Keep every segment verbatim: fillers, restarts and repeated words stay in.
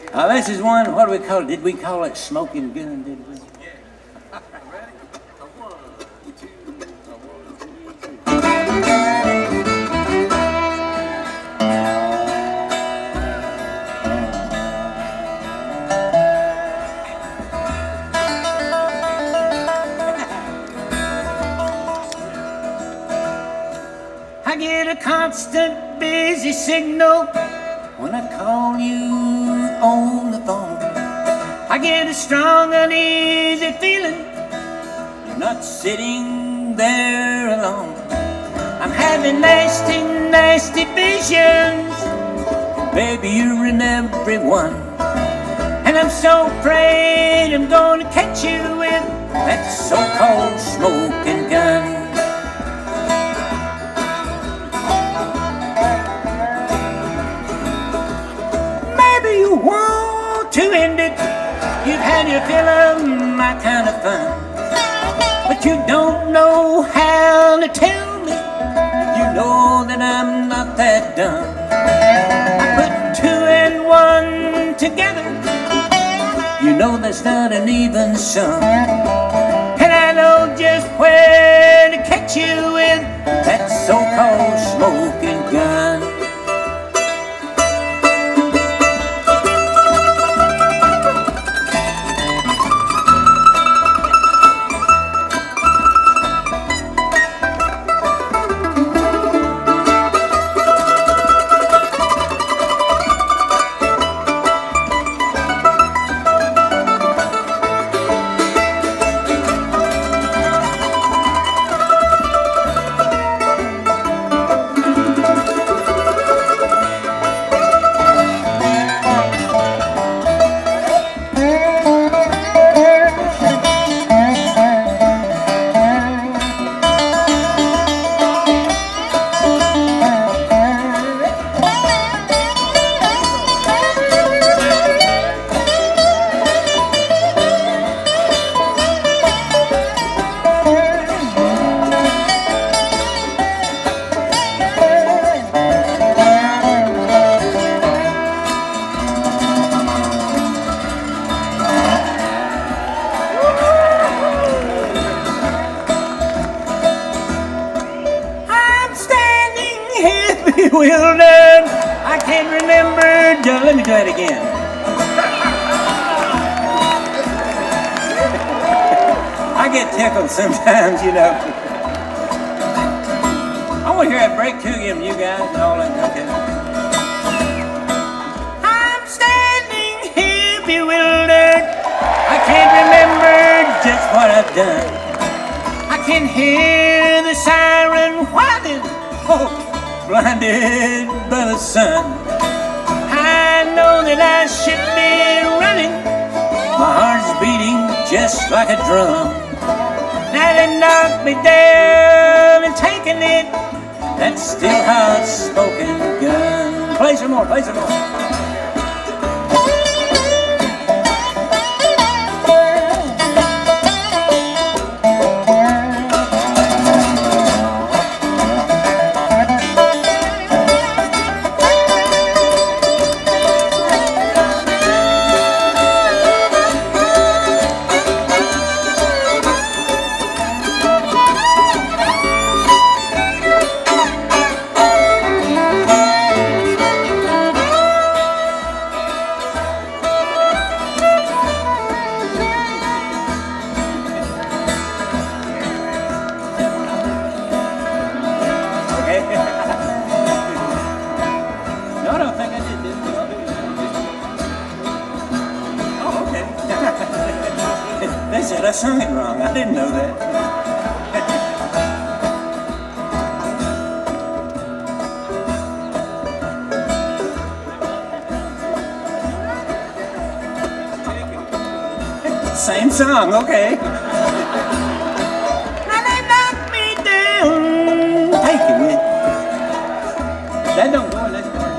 Uh, this is one, what do we call it? Did we call it Smoking Gun, did we? I get a constant busy signal when I call you on the phone. I get a strong uneasy feeling you're not sitting there alone. I'm having nasty, nasty visions, baby, you're in every one. And I'm so afraid I'm gonna catch you with that so-called smoking gun. You want to end it, you've had your fill of my kind of fun, but you don't know how to tell me, you know that I'm not that dumb. I put two and one together, you know that's not an even sum, and I know just where to catch you with that so-called smoking gun. Bewildered, I can't remember. Let me try it again. I get tickled sometimes, you know. I want to hear that break to you, you guys, and all that. Okay. I'm standing here bewildered. I can't remember just what I've done. I can hear the siren whining. Oh. Blinded by the sun, I know that I should be running. My heart's beating just like a drum. Now they knocked me down and taking it, that still hot smoking gun. Play some more, play some more. No, I don't think I did, did I? Oh, okay. They said I sung it wrong. I didn't know that. Same song, okay. Now they knocked me down, taking it. That don't go in this part.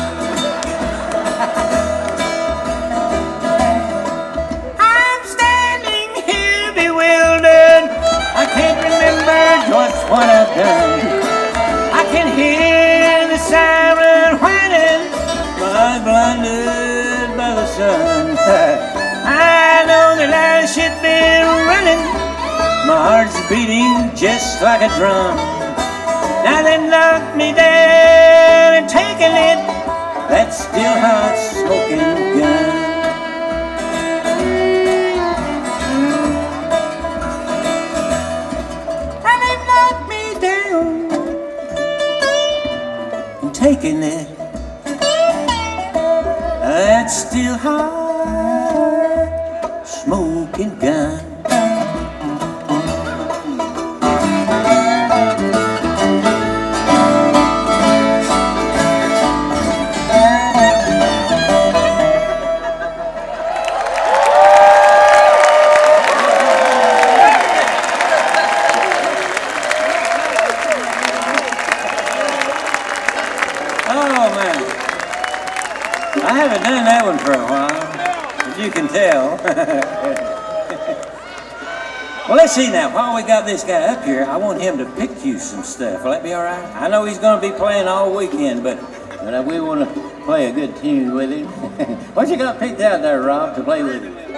I'm standing here bewildered. I can't remember just what I've done. I can hear the siren whining, but I'm blinded by the sun. son. I know that I should be running. My heart's beating just like a drum. Now they knocked me down and taking it, that still hot smoking gun. And they knocked me down and taking it, that still hot smoking gun. Oh man, I haven't done that one for a while, as you can tell. Well, let's see now, while we got this guy up here, I want him to pick you some stuff. Will that be all right? I know he's going to be playing all weekend, but, but we want to play a good tune with him. What you got picked out there, Rob, to play with him?